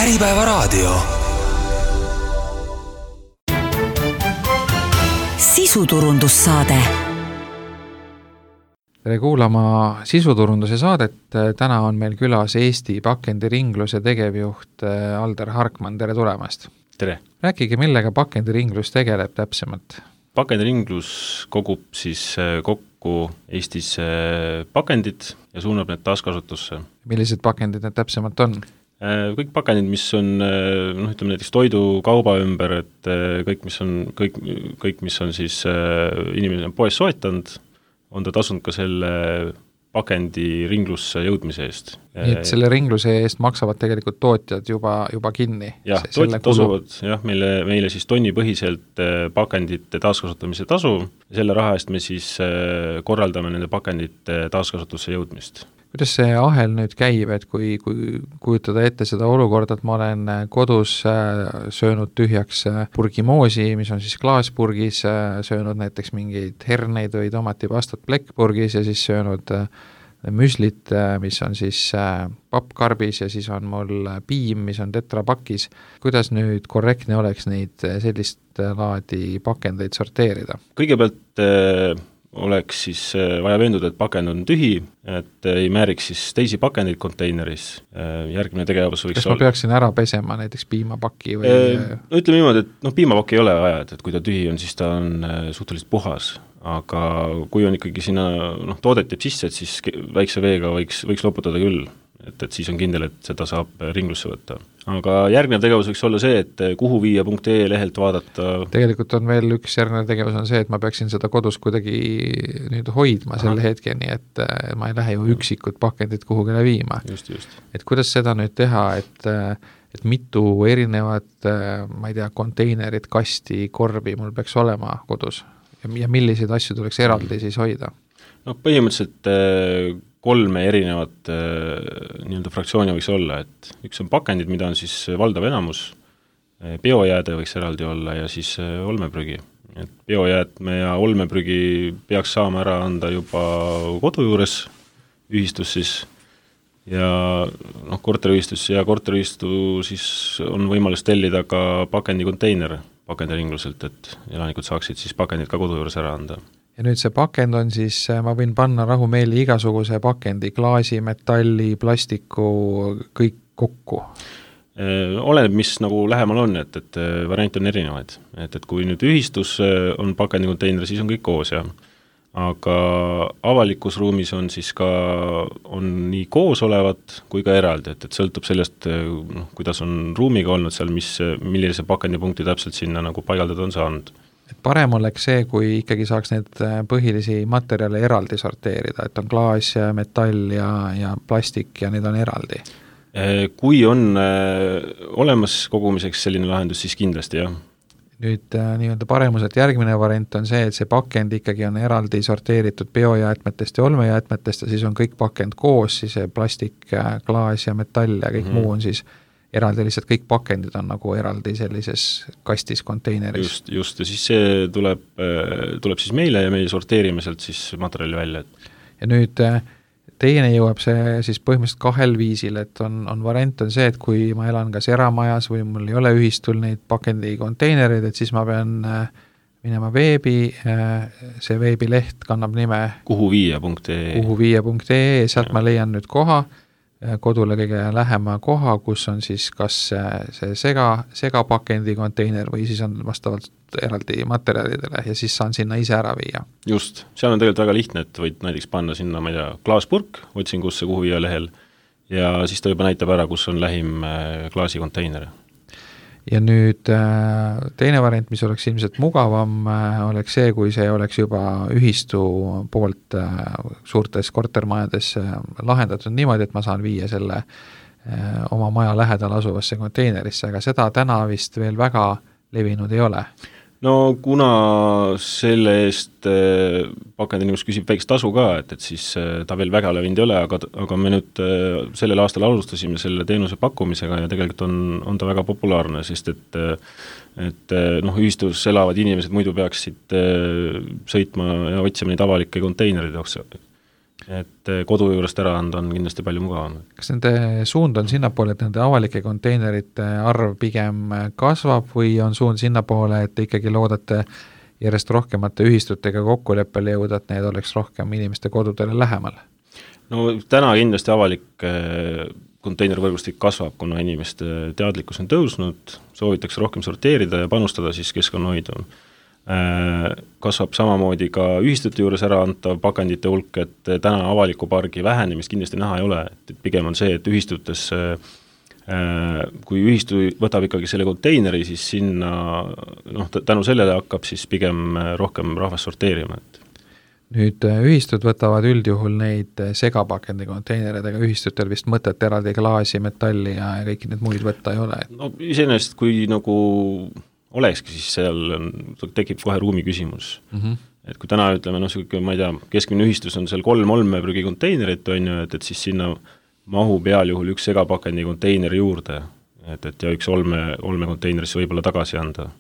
Äripäevaraadio. Sisuturundussaade. Tere kuulama sisuturunduse saadet. Täna on meil külas Eesti pakendiringluse tegevjuht Alder Harkman. Tere tulemast. Tere. Rääkige, millega pakendiringlus tegeleb täpsemalt? Pakendiringlus kogub siis kokku Eestis pakendid ja suunab need taaskasutusse. Millised pakendid need täpsemalt on? Kõik pakendid, mis on ütleme näiteks toidu kauba ümber, et kõik, mis on siis inimene on poes soetanud, on ta tasunud ka selle pakendi ringlusse jõudmise eest. Nii et selle ringluse eest maksavad tegelikult tootjad juba kinni? Jah, tootjad tasuvad meile siis tonnipõhiselt pakendite taaskasutamise tasu ja selle raha eest me siis korraldame nende pakendite taaskasutusse jõudmist. Kuidas see ahel nüüd käib, et kui kujutada ette seda olukorda, et ma olen kodus söönud tühjaks purgimoosi, mis on siis klaaspurgis, söönud näiteks mingeid herneid või tomatipastat plekkpurgis ja siis söönud müslit, mis on siis pappkarbis ja siis on mul piim, mis on tetrapakis. Kuidas nüüd korrektne oleks neid sellist laadi pakendeid sorteerida? Kõigepealt oleks siis vaja veenduda, et pakend on tühi, et ei määriks siis teisi pakendeid konteineris. Järgmine tegevus võiks Kas ma peaksin ära pesema näiteks piimapaki või? Ütleme niimoodi, et piimapaki ei ole vaja, et kui ta tühi on, siis ta on suhteliselt puhas, aga kui on ikkagi sinna toodet jääb sisse, et siis väikse veega võiks loputada küll, et siis on kindel, et seda saab ringlusse võtta. Aga järgnev tegevus võiks olla see, et kuhu viia.ee lehelt vaadata. Tegelikult on veel üks järgnev tegevus on see, et ma peaksin seda kodus kuidagi nüüd hoidma selle hetkeni, et ma ei lähe ju üksikud pakendid kuhugile viima. Just. Et kuidas seda nüüd teha, et mitu erinevat, ma ei tea, konteinerit, kasti, korvi mul peaks olema kodus ja milliseid asju tuleks eraldi siis hoida? Põhimõtteliselt 3 erinevat nii-öelda fraktsiooni võiks olla, et üks on pakendid, mida on siis valdav enamus, biojääde võiks eraldi olla ja siis olmeprügi. Et biojäätme ja olmeprügi peaks saama ära anda juba kodu juures, ühistus siis, ja korteriühistus ja korteriühistu siis on võimalus tellida ka pakendikonteinere pakendiringluselt, et elanikud saaksid siis pakendid ka kodu juures ära anda. Ja nüüd see pakend on siis, ma võin panna rahumeeli igasuguse pakendi, klaasi, metalli, plastiku, kõik kokku? Oleneb, mis nagu lähemal on, et variant on erinevaid. Et kui nüüd ühistus on pakendikonteineri, siis on kõik koos, jah. Aga avalikus ruumis on siis ka on nii koos olevat kui ka eraldi, et sõltub sellest, kuidas on ruumiga olnud seal, millise pakendipunkti täpselt sinna nagu paigaldada on saanud. Et parem oleks see, kui ikkagi saaks need põhilisi materjale eraldi sorteerida, et on klaas, metall ja plastik ja need on eraldi? Kui on olemas kogumiseks selline lahendus, siis kindlasti, jah. Nüüd nii-öelda paremuselt järgmine variant on see, et see pakend ikkagi on eraldi sorteeritud biojäätmetest ja olmejäätmetest ja siis on kõik pakend koos, siis plastik, klaas ja metall ja kõik muu on siis eraldi, lihtsalt kõik pakendid on nagu eraldi sellises kastis, konteineris. Just, ja siis see tuleb siis meile ja meie sorteerime sealt siis materjali välja. Ja nüüd teieni jõuab see siis põhimõtteliselt 2 viisil, et on variant on see, et kui ma elan kas eramajas või mul ei ole ühistul neid pakendikonteinereid, et siis ma pean minema veebi, see veebileht kannab nime kuhu viia.ee, sealt ma leian nüüd koha, kodule kõige lähema koha, kus on siis kas see segapakendi konteiner või siis on vastavalt eraldi materjalidele ja siis saan sinna ise ära viia. Just, seal on tegelikult väga lihtne, et võid näiteks panna sinna, ma ei tea, klaaspurk, otsingusse kuhu viia lehel ja siis ta juba näitab ära, kus on lähim klaasikonteineri. Ja nüüd teine variant, mis oleks ilmselt mugavam, oleks see, kui see oleks juba ühistu poolt suurtes kortermajades lahendatud niimoodi, et ma saan viia selle oma maja lähedal asuvasse konteinerisse, aga seda täna vist veel väga levinud ei ole. No kuna selle eest pakendinimust küsib väikest tasu ka, et siis ta veel väga levinud ei ole, aga me nüüd sellel aastal alustasime selle teenuse pakkumisega ja tegelikult on ta väga populaarne, sest et ühistus elavad inimesed muidu peaksid sõitma ja otsima neid avalikke konteinerid et kodu juurest ära anda on kindlasti palju mugavam. Kas nende suund on sinnapoole, et nende avalike konteinerite arv pigem kasvab või on suund sinnapoole, et ikkagi loodate järjest rohkemate ühistutega kokkuleppele jõuda, et need oleks rohkem inimeste kodudele lähemal? No täna kindlasti avalik konteinervõrgustik kasvab, kuna inimeste teadlikkus on tõusnud, soovitakse rohkem sorteerida ja panustada siis keskkonnahoidu. Kasvab samamoodi ka ühistute juures ära antav pakendite hulk, et täna avaliku pargi vähenemist kindlasti näha ei ole, et pigem on see, et ühistutes, kui ühistu võtab ikkagi selle konteineri, siis sinna tänu sellele hakkab siis pigem rohkem rahvas sorteerima. Nüüd ühistud võtavad üldjuhul neid segapakendi konteineridega, ühistutel vist mõtet eraldi klaasi, metalli ja kõiki need muid võtta ei ole. No iseenesest, kui nagu olekski, siis seal tekib kohe ruumi küsimus. Et kui täna ütleme, ma ei tea, keskmine ühistus on seal 3 olmeprügi konteinerit, on ju, et siis sinna mahub peal juhul üks segapakendi konteineri juurde, et ja üks olme konteinerisse võib-olla tagasi anda.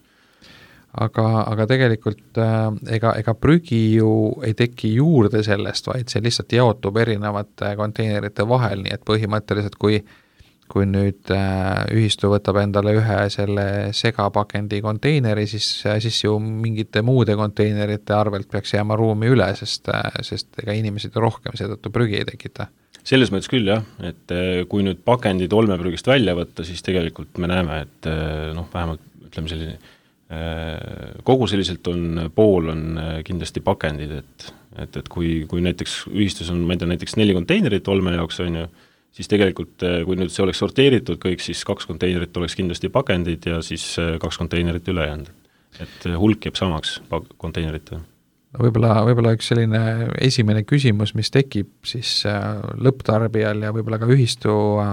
Aga tegelikult ega prügi ju ei teki juurde sellest, vaid see lihtsalt jaotub erinevate konteinerite vahel, nii et põhimõtteliselt kui nüüd ühistu võtab endale ühe selle segapakendi konteineri, siis ju mingite muude konteinerite arvelt peaks jääma ruumi üle, sest ega inimesed rohkem seetõttu prügi ei tekita. Selles mõttes küll jah, et kui nüüd pakendid olmeprügist välja võtta, siis tegelikult me näeme, et vähemalt ütleme selline kogu selliselt pool on kindlasti pakendid, et kui näiteks ühistus on, ma ei tea, näiteks 4 konteinerit olme jaoks on ju, siis tegelikult, kui nüüd see oleks sorteeritud kõik, siis 2 konteinerit oleks kindlasti pakendid ja siis 2 konteinerit ülejäänud. Et hulk jääb samaks konteinerite. Võib-olla üks selline esimene küsimus, mis tekib siis lõpptarbijal ja võib-olla ka ühistu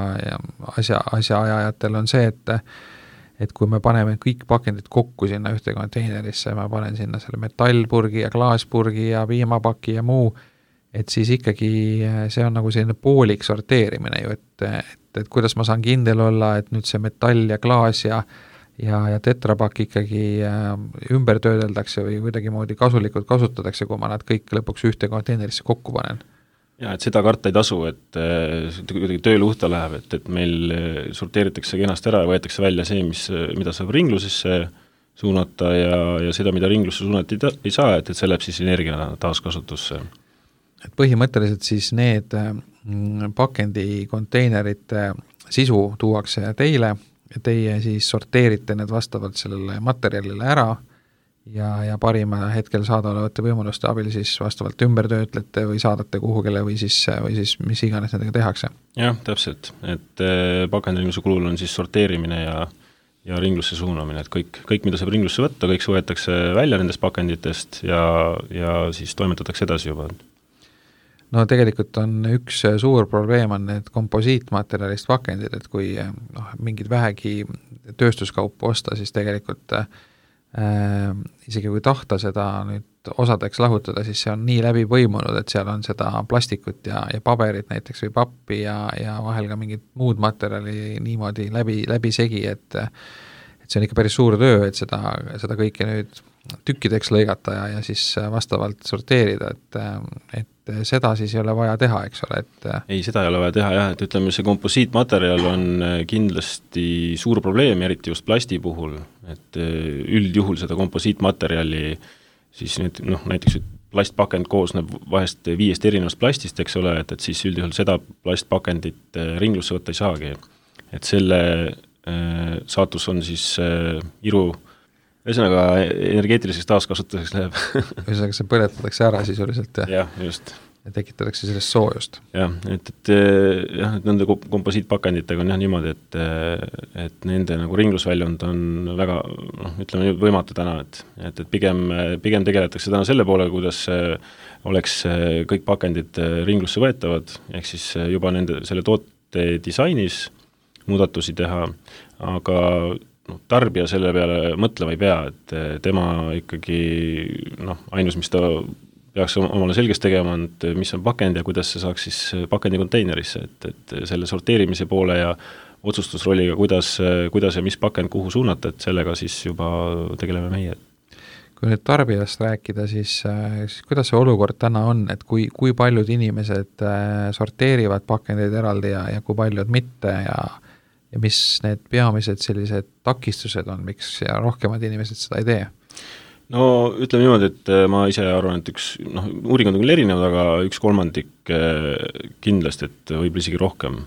asjaajajatel on see, et kui me paneme kõik pakendid kokku sinna ühte konteinerisse, ma panen sinna selle metallpurgi ja klaaspurgi ja piimapaki ja muu, et siis ikkagi see on nagu selline poolik sorteerimine ju, et kuidas ma saan kindel olla, et nüüd see metall ja klaas ja tetrapakk ikkagi ümber töödeldakse või kuidagi moodi kasulikult kasutatakse, kui ma nad kõik lõpuks ühte konteinerisse kokku panen. Ja, et seda karta ei tasu, et kuidagi tööluhta läheb, et meil sorteeritakse kenasti ära ja võetakse välja see, mida saab ringlusesse suunata ja seda, mida ringlusse suunata ei saa, et see läheb siis energia taaskasutusse. Et põhimõtteliselt siis need pakendi konteinerite sisu tuuakse teile ja teie siis sorteerite need vastavalt sellele materjalile ära ja parima hetkel saadaolevate võimaluste abil siis vastavalt ümber töötlete või saadate kuhugile või siis mis iganes nendega tehakse. Jah, täpselt, et pakendiringluse kulul on siis sorteerimine ja ringlusse suunamine, et kõik, mida saab ringlusse võtta, kõik võetakse välja nendest pakenditest ja siis toimetatakse edasi juba. No tegelikult on üks suur probleem on need komposiitmaterjalist pakendid, et kui mingid vähegi tööstuskaupu osta, siis tegelikult isegi kui tahta seda nüüd osadeks lahutada, siis see on nii läbi põimunud, et seal on seda plastikut ja paberit näiteks või pappi ja vahel ka mingit muud materjali niimoodi läbi segi, et see on ikka päris suur töö, et seda kõike nüüd tükkideks lõigata ja siis vastavalt sorteerida, et seda siis ei ole vaja teha, eks ole, et ei, seda ei ole vaja teha jah, et ütleme, see komposiitmaterjal on kindlasti suur probleem, eriti just plasti puhul, et üldjuhul seda komposiitmaterjali siis nüüd, näiteks plastpakend koosneb vahest 5 erinevast plastist, eks ole, et siis üldjuhul seda plastpakendit ringlusse võtta ei saagi. Et selle saatus on siis ühesõnaga energeetiliseks taaskasutuseks läheb. Ühesõnaga see põletatakse ära sisuliselt ja just. Ja tekitatakse sellest soojust. Jah, et nende komposiitpakenditega on jah niimoodi, et nende nagu ringlusväljund on väga, ütleme võimatu täna, et pigem tegeletakse täna selle poole, kuidas oleks kõik pakendid ringlusse võetavad, ehk siis juba selle toote disainis muudatusi teha, aga tarbija selle peale mõtlema ei pea, et tema ikkagi ainus, mis ta peaks omale selgeks tegema, et mis on pakend ja kuidas see saaks siis pakendi konteinerisse, et selle sorteerimise poole ja otsustusrolliga, kuidas ja mis pakend kuhu suunata, et sellega siis juba tegeleme meie. Kui nüüd tarbijast rääkida, siis kuidas see olukord täna on, et kui paljud inimesed sorteerivad pakendeid eraldi ja kui paljud mitte ja mis need peamised sellised takistused on, miks ja rohkemad inimesed seda ei tee? No ütleme niimoodi, et ma ise arvan, et uuringud on küll erinevad, aga 1/3 kindlasti, et võib-olla isegi rohkem.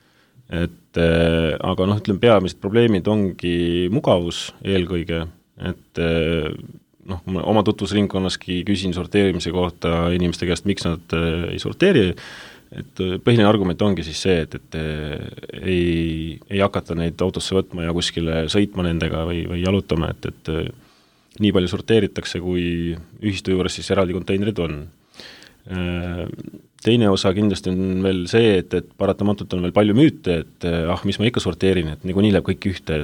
Aga ütleme, peamised probleemid ongi mugavus eelkõige, et oma tutvusringkonnaski küsin sorteerimise kohta inimeste käest, miks nad ei sorteeri, et põhiline argument ongi siis see, et ei hakata neid autosse võtma ja kuskile sõitma nendega või jalutama, et nii palju sorteeritakse, kui ühistu juures siis eraldi konteinerid on. Teine osa kindlasti on veel see, et paratamatult on veel palju müüte, et mis ma ikka sorteerin, et niikuinii läheb kõik ühte,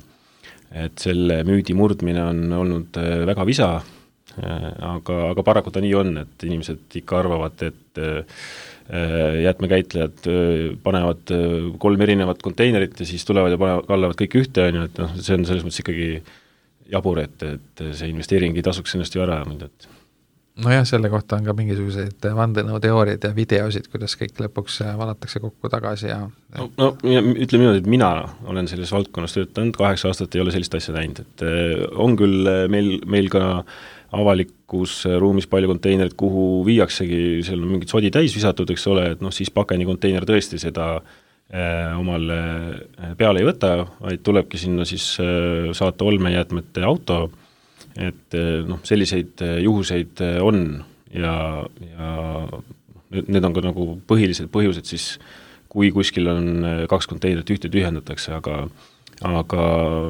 et selle müüdi murdmine on olnud väga visa, aga paraku ta nii on, et inimesed ikka arvavad, et jäätmekäitlejad panevad 3 erinevat konteinerit ja siis tulevad ja kallavad kõik ühte, et see on selles mõttes ikkagi jabur, et see investeering ei tasuks ennast ju ära. Nojah, selle kohta on ka mingisuguseid vandenõuteooriad ja videosid, kuidas kõik lõpuks valatakse kokku tagasi ja ütleme niimoodi, et mina olen selles valdkonnas töötanud, 8 aastat ei ole sellist asja näinud, et on küll meil ka avalikus ruumis palju konteinerid, kuhu viiaksegi, seal on mingid sodi täis visatud, eks ole, et siis pakendikonteiner tõesti seda omale peale ei võta, vaid tulebki sinna siis saata olmejäätmete auto, et selliseid juhuseid on ja need on ka nagu põhilised põhjused siis, kui kuskil on 2 konteinerit ühte tühjendatakse, aga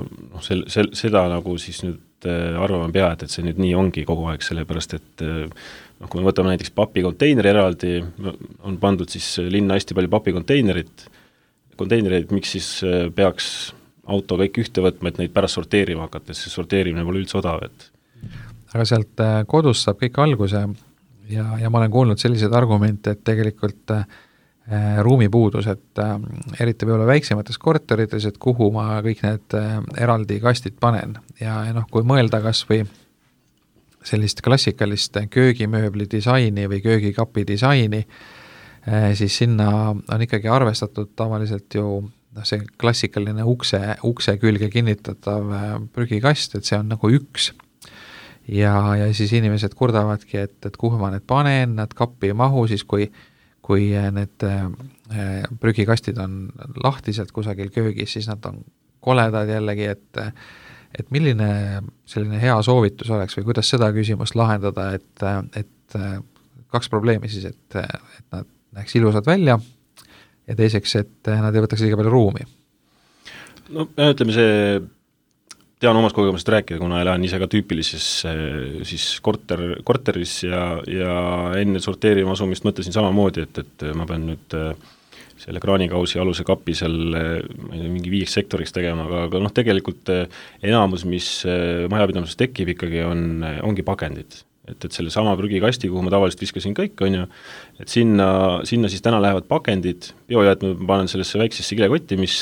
seda nagu siis nüüd arvama pea, et see nüüd nii ongi kogu aeg, sellepärast et kui me võtame näiteks papikonteineri eraldi, on pandud siis linna hästi palju papikonteinereid, miks siis peaks auto kõik ühte võtma, et neid pärast sorteerima hakata, see sorteerimine pole üldse odav. Aga sealt kodust saab kõik alguse ja ma olen kuulnud selliseid argumente, et tegelikult ruumipuudus, et eriti võib-olla väiksemates korterites, et kuhu ma kõik need eraldi kastid panen ja kui mõelda kas või sellist klassikalist köögimööbli disaini või köögikapi disaini, siis sinna on ikkagi arvestatud tavaliselt ju see klassikaline ukse külge kinnitatav prügikast, et see on nagu üks ja siis inimesed kurdavadki, et kuhu ma need panen, nad kappi ei mahu, siis kui need prügikastid on lahtiselt kusagil köögis, siis nad on koledad jällegi, et milline selline hea soovitus oleks või kuidas seda küsimust lahendada, et 2 probleemi siis, et nad näeks ilusad välja ja teiseks, et nad ei võtaks liiga palju ruumi. No ütleme tean omast kogemusest rääkida, kuna elan ise ka tüüpilises siis korteris ja enne sorteerima asumist mõtlesin samamoodi, et ma pean nüüd selle kraanikausi aluse kapi seal mingi 5 sektoriks tegema, aga tegelikult enamus, mis majapidamises tekib ikkagi ongi pakendid. Et selle sama prügikasti, kuhu ma tavaliselt viskasin kõik, et sinna siis täna lähevad pakendid, biojäätmed ma panen sellesse väiksesse kilekotti, mis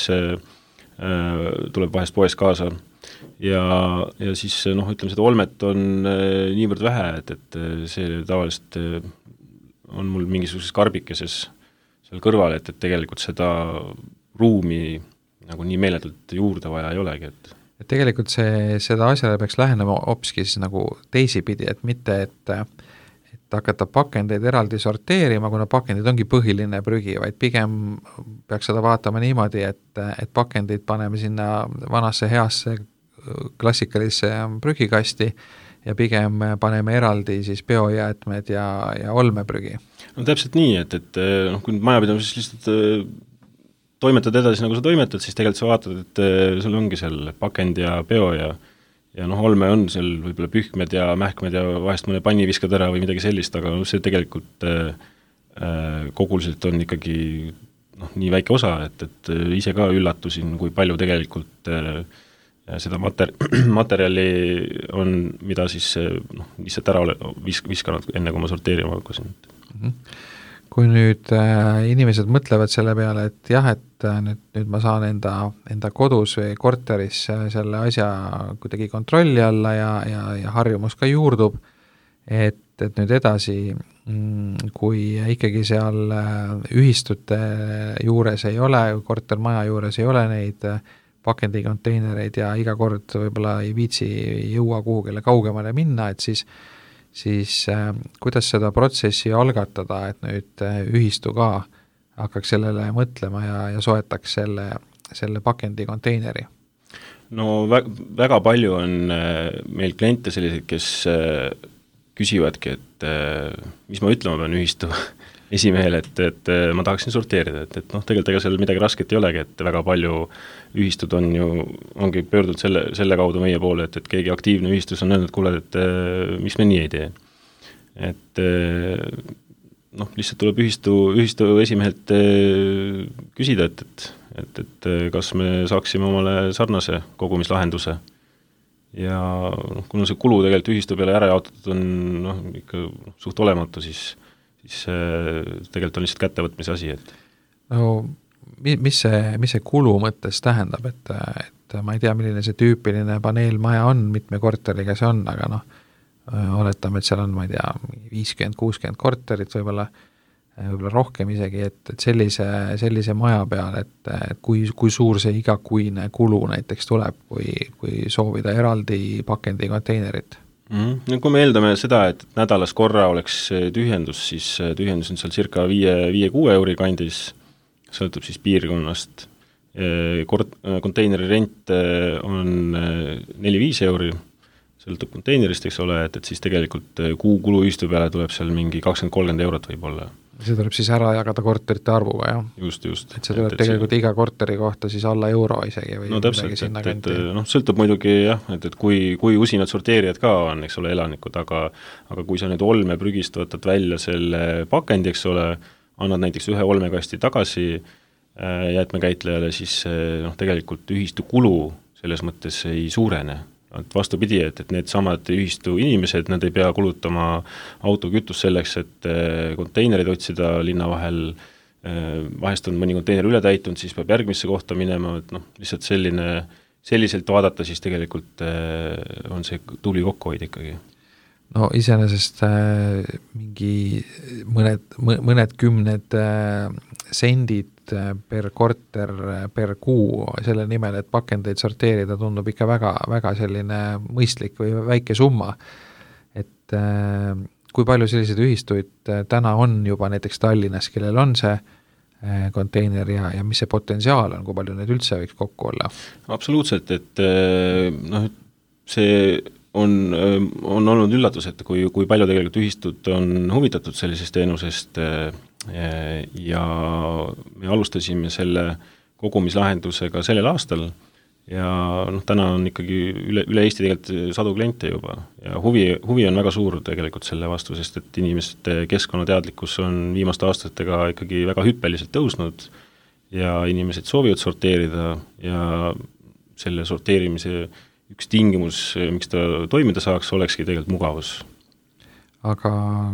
tuleb vahest poest kaasa ja siis ütleme, seda olmet on niivõrd vähe, et see tavaliselt on mul mingisuguses karbikeses seal kõrval, et tegelikult seda ruumi nagu nii meeletult juurde vaja ei olegi, et tegelikult seda asjale peaks lähenema hoopiski siis nagu teisipidi, et mitte, et hakata pakendeid eraldi sorteerima, kuna pakendid ongi põhiline prügi, vaid pigem peaks seda vaatama niimoodi, et pakendid paneme sinna vanasse heasse klassikalisse prügikasti ja pigem paneme eraldi siis biojäätmed ja olmeprügi. No täpselt nii, et kui majapidamises lihtsalt toimetad edasi, nagu sa toimetad, siis tegelikult sa vaatad, et sul ongi seal pakend ja bio ja olme on seal võib-olla pühkmed ja mähkmed ja vahest mõne panni viskad ära või midagi sellist, aga see tegelikult koguliselt on ikkagi nii väike osa, et ise ka üllatusin, kui palju tegelikult seda materjali on, mida siis lihtsalt ära viskanud enne, kui ma sorteerima hakkasin. kui nüüd inimesed mõtlevad selle peale, et jah, et nüüd ma saan enda kodus või korteris selle asja kuidagi kontrolli alla ja harjumus ka juurdub, et nüüd edasi, kui ikkagi seal ühistute juures ei ole, kortermaja juures ei ole neid pakendikonteinereid ja iga kord võib-olla ei viitsi jõua kuhugile kaugemale minna, et siis kuidas seda protsessi algatada, et nüüd ühistu ka hakkaks sellele mõtlema ja soetaks selle pakendikonteineri? No väga palju on meil kliente selliseid, kes küsivadki, et mis ma ütlema pean ühistu esimehele, et ma tahaksin sorteerida, et tegelikult ega seal midagi rasket ei olegi, et väga palju ühistud ongi pöördunud selle kaudu meie poole, et keegi aktiivne ühistus on öelnud, kuule, et miks me nii ei tee. Et lihtsalt tuleb ühistu esimehelt küsida, et kas me saaksime omale sarnase kogumislahenduse. Ja kuna see kulu tegelikult ühistu peale ära jaotatud on ikka suht olematu, siis tegelikult on lihtsalt kättevõtmise asi, et no mis see kulu mõttes tähendab, et ma ei tea, milline see tüüpiline paneelmaja on, mitme korteriga see on, aga oletame, et seal on, ma ei tea, 50-60 korterit, võib-olla rohkem isegi, et sellise maja peal, et kui suur see igakuine kulu näiteks tuleb, kui soovida eraldi pakendikonteinerit? No kui me eeldame seda, et nädalas korra oleks tühjendus, siis tühjendus on seal circa 5-6 euri kandis, sõltub siis piirkonnast. Konteineri rent on 4-5 euri, sõltub konteinerist, eks ole, et siis tegelikult kuu kuluühistu peale tuleb seal mingi 20-30 eurot võib-olla. See tuleb siis ära jagada korterite arvuga, jah? Just. Et see tuleb tegelikult iga korteri kohta siis alla euro isegi või no täpselt, et sõltub muidugi jah, et kui usinad sorteerijad ka on, eks ole, elanikud, aga kui sa nüüd olmeprügist võtad välja selle pakendi, eks ole, annad näiteks ühe olmekasti tagasi jäätmekäitlejale, siis tegelikult ühistu kulu selles mõttes ei suurene. Et vastupidi, et need samad ühistu inimesed, nad ei pea kulutama autokütust selleks, et konteinerid otsida linna vahel, vahest on mõni konteiner üle täitunud, siis peab järgmisse kohta minema, et lihtsalt selliselt vaadata, siis tegelikult on see tubli kokkuhoid ikkagi. No iseenesest mingi mõned kümned sendid per korter, per kuu selle nimel, et pakendeid sorteerida, tundub ikka väga, väga selline mõistlik või väike summa. Et kui palju selliseid ühistuid täna on juba näiteks Tallinnas, kellel on see konteiner ja mis see potentsiaal on, kui palju need üldse võiks kokku olla? Absoluutselt, et see on olnud üllatus, et kui palju tegelikult ühistud on huvitatud sellisest teenusest ja me alustasime selle kogumislahendusega sellel aastal ja täna on ikkagi üle Eesti tegelikult sadu kliente juba ja huvi on väga suur tegelikult selle vastu, sest et inimeste keskkonnateadlikkus on viimaste aastatega ikkagi väga hüppeliselt tõusnud ja inimesed soovivad sorteerida ja selle sorteerimise üks tingimus, miks ta toimida saaks, olekski tegelikult mugavus. Aga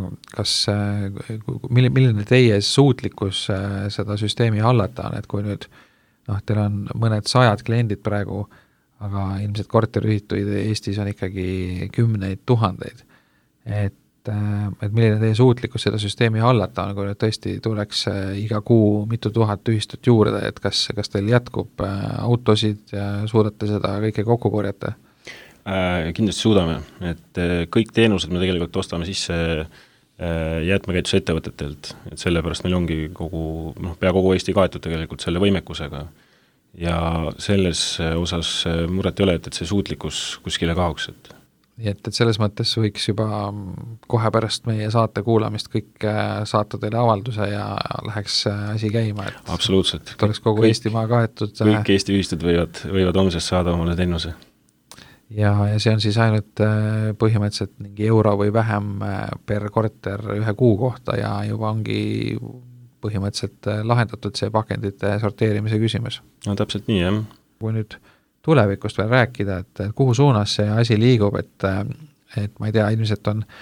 milline teie suutlikkus seda süsteemi hallata on, et kui nüüd teil on mõned 100 kliendid praegu, aga ilmselt korteriühituid Eestis on ikkagi 10,000, et milline teie suutlikkus seda süsteemi hallata on, kui nüüd tõesti tuleks iga kuu mitu tuhat ühistut juurde, et kas teil jätkub autosid ja suudate seda kõike kokku korjata? Kindlasti suudame, et kõik teenused me tegelikult ostame sisse jäätmekäitusettevõtetelt, et sellepärast meil ongi pea kogu Eesti kaetud tegelikult selle võimekusega ja selles osas muret ei ole, et see suutlikkus kuskile kaoks. Nii et selles mõttes võiks juba kohe pärast meie saate kuulamist kõik saata teile avalduse ja läheks asi käima, et absoluutselt. Oleks kogu Eestimaa kaetud. Kõik Eesti ühistud võivad homsest saada omale teenuse. Ja see on siis ainult põhimõtteliselt mingi euro või vähem per korter ühe kuu kohta ja juba ongi põhimõtteliselt lahendatud see pakendite sorteerimise küsimus. No täpselt nii, jah. Kui nüüd tulevikust veel rääkida, et kuhu suunas see asi liigub, et ma ei tea, ilmselt on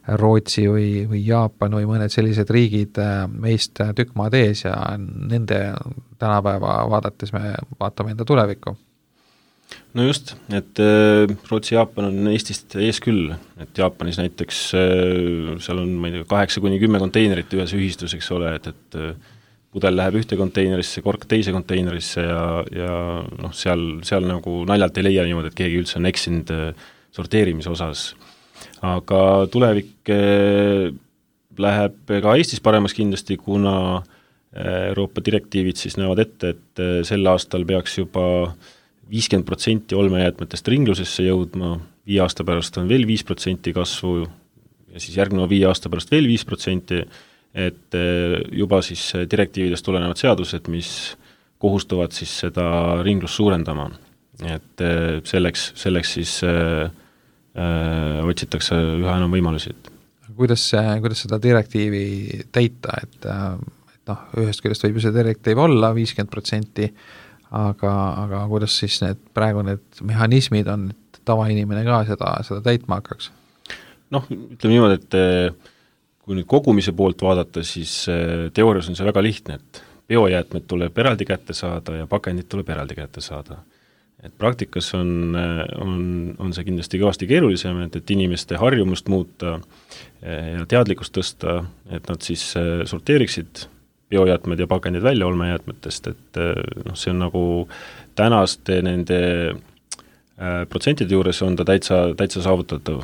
Rootsi või Jaapan või mõned sellised riigid meist tükk maad ees ja nende tänapäeva vaadates me vaatame enda tulevikku. No just, et Rootsi ja Jaapan on Eestist ees küll, et Jaapanis näiteks seal on, ma ei tea, 8-10 konteinerit ühes ühistus, eks ole, et pudel läheb ühte konteinerisse, kork teise konteinerisse ja noh, seal nagu naljalt ei leia niimoodi, et keegi üldse on eksinud sorteerimise osas. Aga tulevik läheb ka Eestis paremaks kindlasti, kuna Euroopa direktiivid siis näevad ette, et sel aastal peaks juba 50% olmejäätmetest ringlusesse jõudma, 5 aasta pärast on veel 5% kasvu ja siis järgneva 5 aasta pärast veel 5%, et juba siis direktiividest tulenevad seadused, mis kohustuvad siis seda ringlust suurendama. Et selleks siis otsitakse üha enam võimalusi. Kuidas seda direktiivi täita, et noh, ühest küljest võib ju see direktiiv olla 50%, aga kuidas siis praegu need mehhanismid on, et tavainimene ka seda täitma hakkaks? Noh, ütleme niimoodi, et kui nüüd kogumise poolt vaadata, siis teoorias on see väga lihtne, et biojäätmed tuleb eraldi kätte saada ja pakendid tuleb eraldi kätte saada. Et praktikas on see kindlasti kõvasti keerulisem, et inimeste harjumust muuta ja teadlikkust tõsta, et nad siis sorteeriksid biojäätmed ja pakendid välja olmejäätmetest, et noh, see on nagu tänaste nende protsentide juures on ta täitsa saavutatav.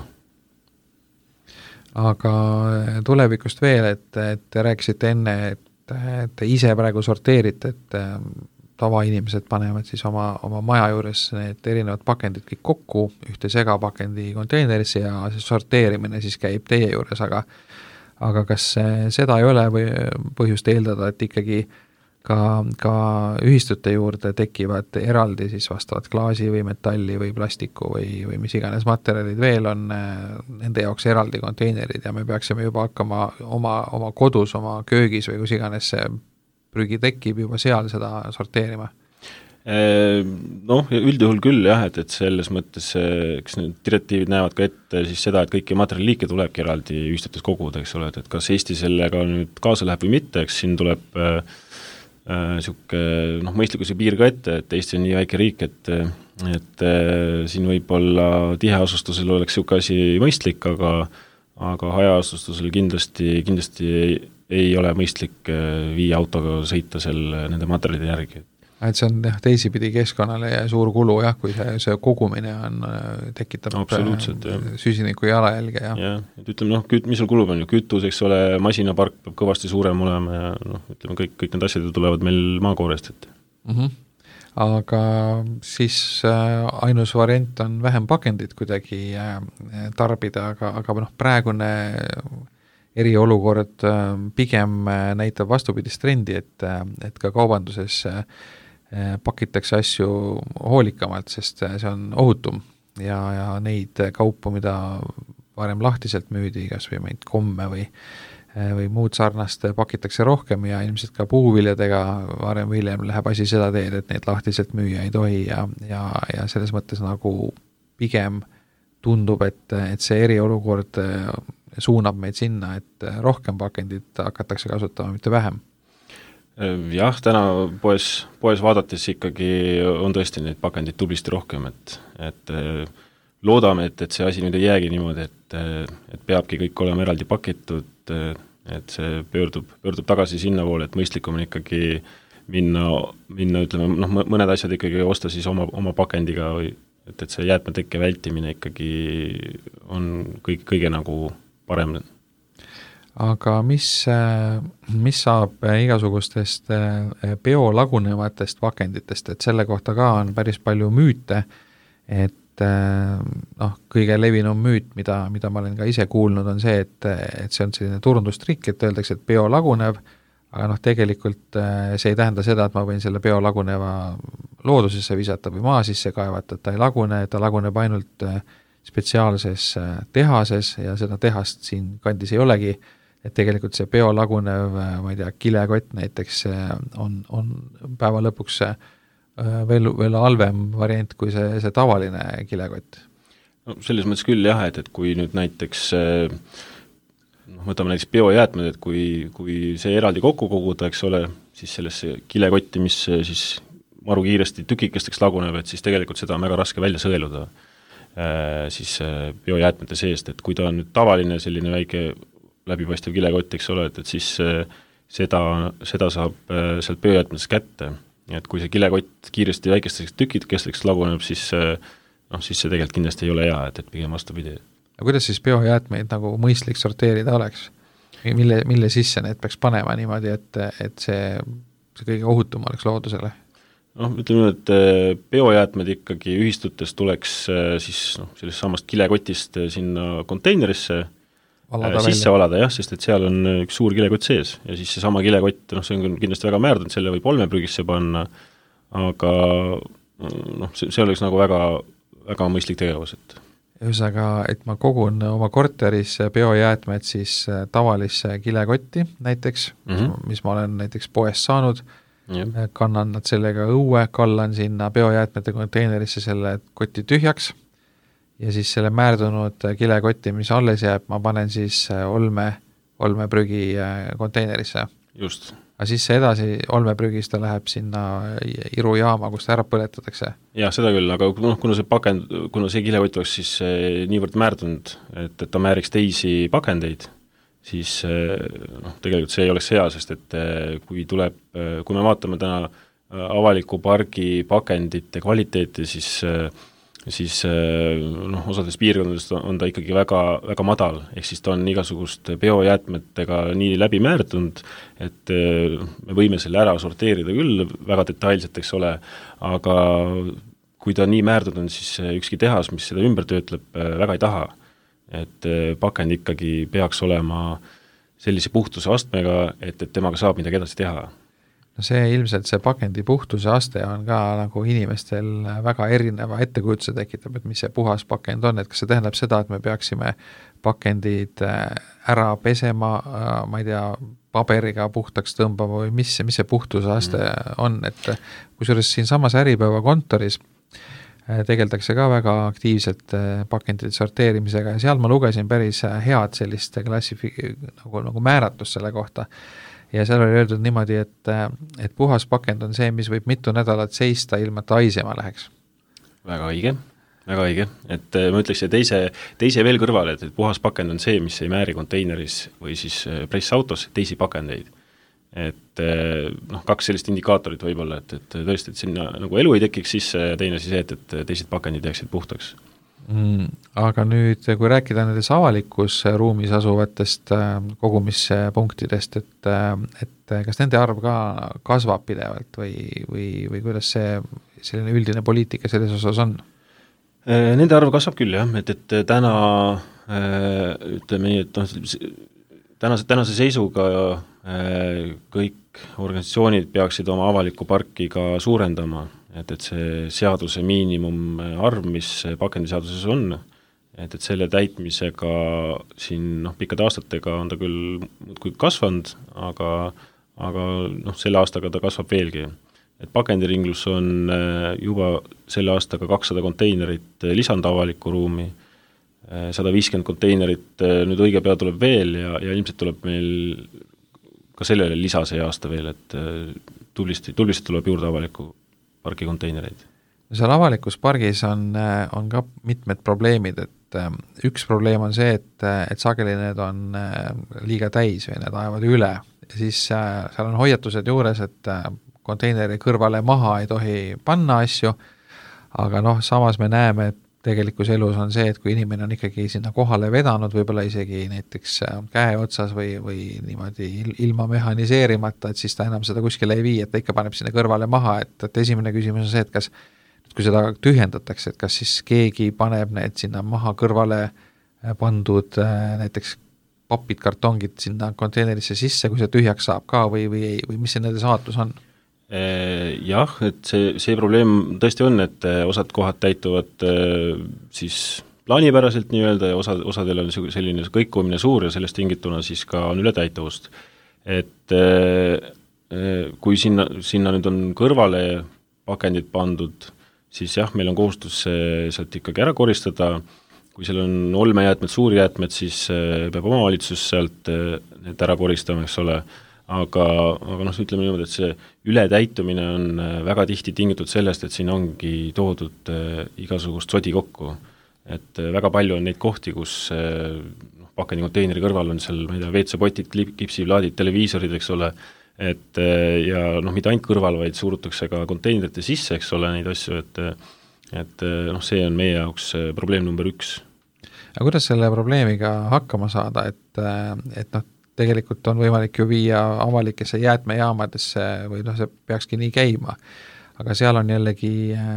Aga tulevikust veel, et te rääkisite enne, et te ise praegu sorteerite, et tavainimesed panevad siis oma maja juures need erinevad pakendid kõik kokku ühte segapakendi konteinerisse ja see sorteerimine siis käib teie juures, aga kas seda ei ole või põhjust eeldada, et ikkagi ka ühistute juurde tekivad eraldi siis vastavalt klaasi või metalli või plastiku või mis iganes materjalid veel on nende jaoks eraldi konteinerid ja me peaksime juba hakkama oma kodus, oma köögis või kus iganes see prügi tekib juba seal seda sorteerima? Noh, üldjuhul küll jah, et selles mõttes, eks need direktiivid näevad ka ette siis seda, et kõiki materjaliliike tulebki eraldi ühistutes koguda, eks ole, et kas Eesti sellega nüüd kaasa läheb või mitte, eks siin tuleb niisugune mõistlikkuse piir ka ette, et Eesti on nii väike riik, et siin võib-olla tiheasustusel oleks niisugune asi mõistlik, aga hajaasustusel kindlasti ei ole mõistlik viia autoga sõita nende materjalide järgi. Et see on teisipidi keskkonnale ja suur kulu jah, kui see kogumine tekitab süsiniku jalajälge. Ja, et ütleme, mis sul kulub on ju kütus, eks ole, masinapark peab kõvasti suurem olema ja ütleme, kõik need asjad tulevad meil maakoorest. Aga siis ainus variant on vähem pakendit kuidagi tarbida, aga praegune eriolukord pigem näitab vastupidist trendi, et ka kaubanduses pakitakse asju hoolikamalt, sest see on ohutum ja neid kaupu, mida varem lahtiselt müüdi, kas või meid komme või muud sarnast pakitakse rohkem ja ilmselt ka puuviljadega varem või hiljem läheb asi seda teed, et neid lahtiselt müüa ei tohi ja selles mõttes nagu pigem tundub, et see eriolukord suunab meid sinna, et rohkem pakendit hakatakse kasutama, mitte vähem. Jah, täna poes vaadates ikkagi on tõesti neid pakendid tublisti rohkem, et loodame, et see asi nüüd ei jäägi niimoodi, et peabki kõik olema eraldi pakitud, et see pöördub tagasi sinna poole, et mõistlikum on ikkagi minna ütleme, mõned asjad ikkagi osta siis oma pakendiga või et see jäätmetekke vältimine ikkagi on kõige nagu parem. Aga mis saab igasugustest biolagunevatest pakenditest, et selle kohta ka on päris palju müüte, et kõige levinum müüt, mida ma olen ka ise kuulnud, on see, et see on selline turundustrikk, et öeldakse, et biolagunev, aga tegelikult see ei tähenda seda, et ma võin selle biolaguneva loodusesse visata või maa sisse kaevata, et ta ei lagune, ta laguneb ainult spetsiaalses tehases ja seda tehast siin kandis ei olegi, et tegelikult see biolagunev, ma ei tea, kilekott näiteks on päeva lõpuks veel halvem variant kui see tavaline kilekott. No, selles mõttes küll jah, et kui nüüd näiteks võtame näiteks biojäätmed, et kui see eraldi kokku koguda, eks ole, siis sellesse kilekotti, mis siis maru kiiresti tükikesteks laguneb, et siis tegelikult seda on väga raske välja sõeluda siis biojäätmete seest, et kui ta on nüüd tavaline selline väike läbipaistev kilekott, eks ole, et siis seda saab sealt biojäätmetest kätte. Et kui see kilekott kiiresti väikesteks tükikesteks laguneb, siis see tegelikult kindlasti ei ole hea, et pigem vastupidi. Ja kuidas siis biojäätmeid nagu mõistlik sorteerida oleks? Mille sisse need peaks panema niimoodi, et see kõige ohutum oleks loodusele? Ütleme, et biojäätmed ikkagi ühistutes tuleks siis sellest samast kilekotist sinna konteinerisse sisse valada, jah, sest et seal on üks suur kilekott sees ja siis see sama kilekott, see on kindlasti väga määrdunud, selle võib olmeprügisse panna, aga see oleks nagu väga, väga mõistlik tegevus, et ühesõnaga, et ma kogun oma korteris biojäätmed siis tavalisse kilekotti näiteks, mis ma olen näiteks poest saanud, kannan nad sellega õue, kallan sinna biojäätmete konteinerisse selle koti tühjaks ja siis selle määrdunud kilekotti, mis alles jääb, ma panen siis olmeprügi konteinerisse. Just. Aga siis see edasi olmeprügis ta läheb sinna Irujaama, kus ta ära põletatakse. Jah, seda küll, aga kuna see kilekott oleks siis niivõrd määrdunud, et ta määriks teisi pakendeid, siis tegelikult see ei oleks hea, sest et kui me vaatame täna avaliku pargi pakendite kvaliteeti, siis osades piirkondades on ta ikkagi väga, väga madal, ehk siis ta on igasugust biojäätmetega nii läbi määrdunud, et me võime selle ära sorteerida küll väga detailselt, eks ole, aga kui ta nii määrdunud on, siis ükski tehas, mis seda ümber töötleb, väga ei taha. Et pakend ikkagi peaks olema sellise puhtuse astmega, et temaga saab midagi edasi teha. No see ilmselt see pakendi puhtuse aste on ka nagu inimestel väga erineva ettekujutuse tekitab, et mis see puhas pakend on, et kas see tähendab seda, et me peaksime pakendid ära pesema, ma ei tea, paberiga puhtaks tõmbama või mis see puhtuse aste on, et kusjuures siin samas Äripäeva kontoris tegeldakse ka väga aktiivselt pakendite sorteerimisega ja seal ma lugesin päris head sellist nagu määratlust selle kohta ja seal oli öeldud niimoodi, et puhas pakend on see, mis võib mitu nädalat seista ilma taisema läheks. Väga õige, et ma ütleks teise veel kõrvale, et puhas pakend on see, mis ei määri konteineris või siis pressautos teisi pakendeid. Et kaks sellist indikaatorit võib-olla, et tõesti, et sinna nagu elu ei tekiks sisse ja teine siis et teised pakendid jääksid puhtaks. Aga nüüd, kui rääkida nendes avalikus ruumis asuvatest kogumispunktidest, et kas nende arv ka kasvab pidevalt või kuidas see selline üldine poliitika selles osas on? Nende arv kasvab küll, jah, et täna ütleme nii, et tänase seisuga kõik organisatsioonid peaksid oma avalikku parki ka suurendama, et see seaduse miinimum arv, mis pakendiseaduses on, et selle täitmisega siin pikkade aastatega on ta küll muudkui kasvanud, aga selle aastaga ta kasvab veelgi. Et pakendiringlus on juba selle aastaga 200 konteinerit lisand avalikku ruumi, 150 konteinerit nüüd õige pea tuleb veel ja ilmselt tuleb meil ka sellele lisa see aasta veel, et tublisti tuleb juurde avaliku pargi konteinereid. Seal avalikus pargis on ka mitmed probleemid, et üks probleem on see, et sageli need on liiga täis või need ajavad üle ja siis seal on hoiatused juures, et konteineri kõrvale maha ei tohi panna asju, aga samas me näeme, et tegelikus elus on see, et kui inimene on ikkagi sinna kohale vedanud, võib-olla isegi näiteks käe otsas või niimoodi ilma mehaniseerimata, et siis ta enam seda kuskile ei vii, et ta ikka paneb sinna kõrvale maha, et esimene küsimus on see, et kas kui seda tühjendatakse, et kas siis keegi paneb need sinna maha kõrvale pandud näiteks papid, kartongid sinna konteinerisse sisse, kui see tühjaks saab ka või mis see nende saatus on? Jah, et see probleem tõesti on, et osad kohad täituvad siis plaanipäraselt nii-öelda ja osadel on selline kõikumine suur ja sellest tingituna siis ka on ületäitavust. Et kui sinna nüüd on kõrvale pakendid pandud, siis jah, meil on kohustus sealt ikkagi ära koristada, kui seal on olmejäätmed, suurjäätmed, siis peab omavalitsus sealt need ära koristama, eks ole, aga ütleme niimoodi, et see ületäitumine on väga tihti tingitud sellest, et siin ongi toodud igasugust sodi kokku. Et väga palju on neid kohti, kus pakendikonteineri kõrval on seal, ma ei tea, WC-potid, kipsiplaadid, televiisorid, eks ole, et ja mitte ainult kõrval, vaid surutakse ka konteinerite sisse, eks ole, neid asju, et see on meie jaoks probleem number 1. Aga kuidas selle probleemiga hakkama saada, et tegelikult on võimalik ju viia avalikesse jäätmejaamadesse või see peakski nii käima, aga seal on jällegi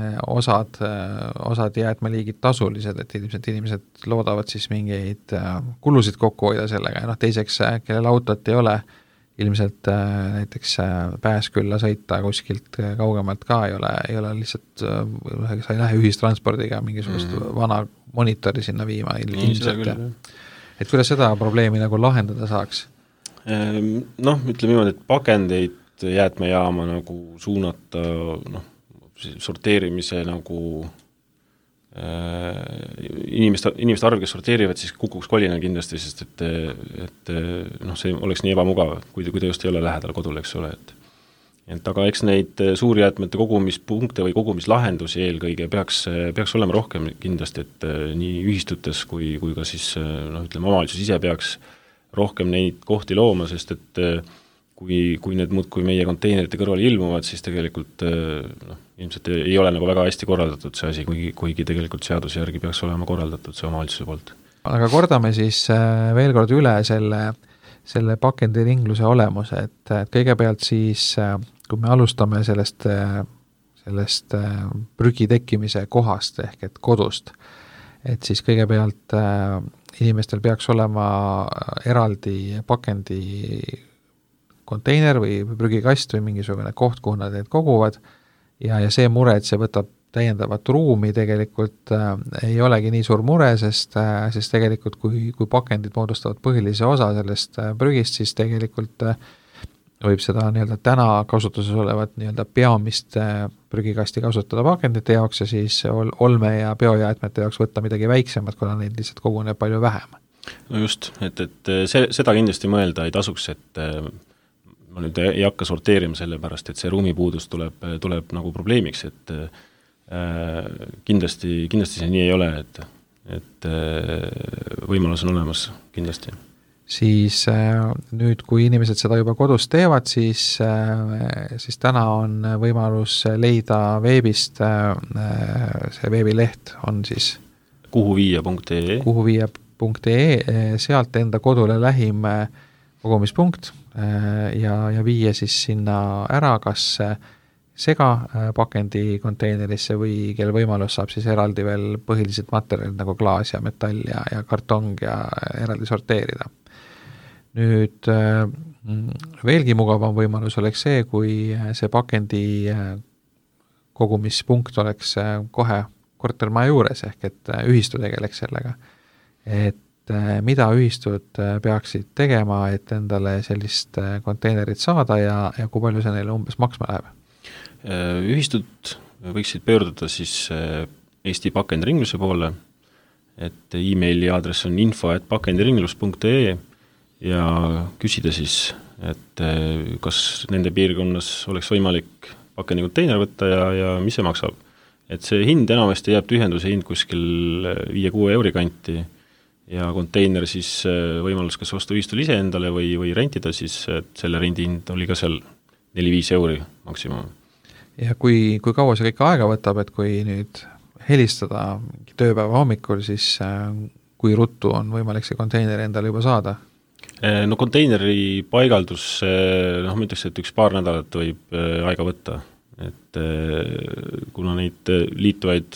osad jäätmeliigid tasulised, et inimesed loodavad siis mingeid kulusid kokku hoida sellega ja teiseks, kellel autot ei ole, ilmselt näiteks Pääskülla sõita kuskilt kaugemalt ka ei ole lihtsalt, sa ei lähe ühistranspordiga mingisugust vana monitori sinna viima ilmselt. Et kuidas seda probleemi nagu lahendada saaks? Ütleme niimoodi, et pakendeid jäätmejaama nagu suunata sorteerimise nagu inimeste arv, kes sorteerivad, siis kukuks kolina kindlasti, sest et see oleks nii ebamugav, kui ta just ei ole lähedal kodule, eks ole, et aga eks neid suurjäätmete kogumispunkte või kogumislahendusi eelkõige peaks olema rohkem kindlasti, et nii ühistutes kui ka siis ütleme, omavalitsus ise peaks rohkem neid kohti looma, sest et kui need muudkui meie konteinerite kõrval ilmuvad, siis tegelikult ilmselt ei ole nagu väga hästi korraldatud see asi, kuigi tegelikult seaduse järgi peaks olema korraldatud see omavalitsuse poolt. Aga kordame siis veel kord üle selle pakendiringluse olemuse, et kõigepealt siis, kui me alustame sellest prügi tekkimise kohast ehk et kodust, et siis kõigepealt inimestel peaks olema eraldi pakendi konteiner või prügikast või mingisugune koht, kuhu nad need koguvad ja see mure, et see võtab täiendavat ruumi tegelikult ei olegi nii suur mure, sest tegelikult kui pakendid moodustavad põhilise osa sellest prügist, siis tegelikult võib seda nii-öelda täna kasutuses olevat nii-öelda peamist prügikasti kasutada pakendite jaoks ja siis olme- ja biojäätmete jaoks võtta midagi väiksemat, kuna neid lihtsalt koguneb palju vähem. No just, et seda kindlasti mõelda ei tasuks, et ma nüüd ei hakka sorteerima selle pärast, et see ruumipuudus tuleb nagu probleemiks, et kindlasti see nii ei ole, et võimalus on olemas kindlasti. Siis nüüd, kui inimesed seda juba kodus teevad, siis täna on võimalus leida veebist, see veebileht on siis kuhuviia.ee, sealt enda kodule lähim kogumispunkt ja viia siis sinna ära kas segapakendi konteinerisse või kel võimalus saab siis eraldi veel põhilised materjalid nagu klaas ja metall ja kartong ja eraldi sorteerida. Nüüd veelgi mugavam võimalus oleks see, kui see pakendi kogumispunkt oleks kohe kortermaja juures ehk et ühistu tegeleks sellega. Et mida ühistud peaksid tegema, et endale sellist konteinerit saada ja kui palju see neile umbes maksma läheb? Ühistud võiksid pöörduda siis Eesti pakendiringluse poole, et e-maili aadress on info@pakendiringlus.ee ja küsida siis, et kas nende piirkonnas oleks võimalik pakendikonteiner võtta ja mis see maksab. Et see hind enamasti jääb tühjenduse hind kuskil 5-6 euri kanti ja konteiner siis võimalus kas osta ühistul ise endale või rentida, siis selle rendihind oli ka seal 4-5 euri maksimum. Ja kui kaua see kõik aega võtab, et kui nüüd helistada tööpäeva hommikul, siis kui ruttu on võimalik see konteiner endale juba saada? No konteineri paigaldus, ma ütleks, et üks paar nädalat võib aega võtta, et kuna neid liituvaid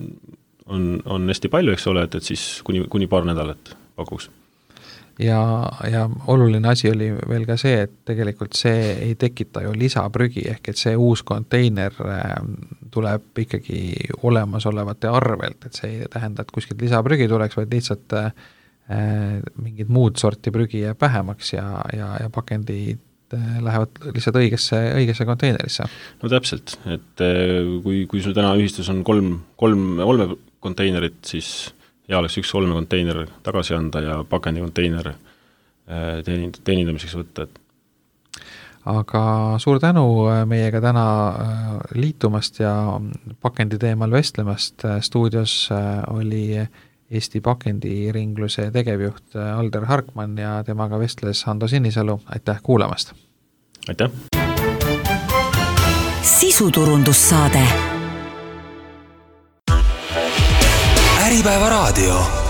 on hästi palju, eks ole, et siis kuni paar nädalat pakuks. Ja oluline asi oli veel ka see, et tegelikult see ei tekita ju lisaprügi, ehk et see uus konteiner tuleb ikkagi olemasolevate arvelt, et see ei tähenda, et kuskilt lisaprügi tuleks, vaid lihtsalt mingid muud sorti prügi jääb vähemaks ja pakendid lähevad lihtsalt õigesse konteinerisse. No täpselt, et kui sul täna ühistus on kolm olmekonteinerit, siis hea oleks üks olmekonteiner tagasi anda ja pakendikonteiner teenindamiseks võtta. Aga suur tänu meiega täna liitumast ja pakendi teemal vestlemast. Stuudios oli Eesti pakendiringluse tegevjuht Alder Harkmann ja temaga vestles Hando Sinisalu. Aitäh kuulamast! Aitäh! Sisuturundussaade Äripäeva raadio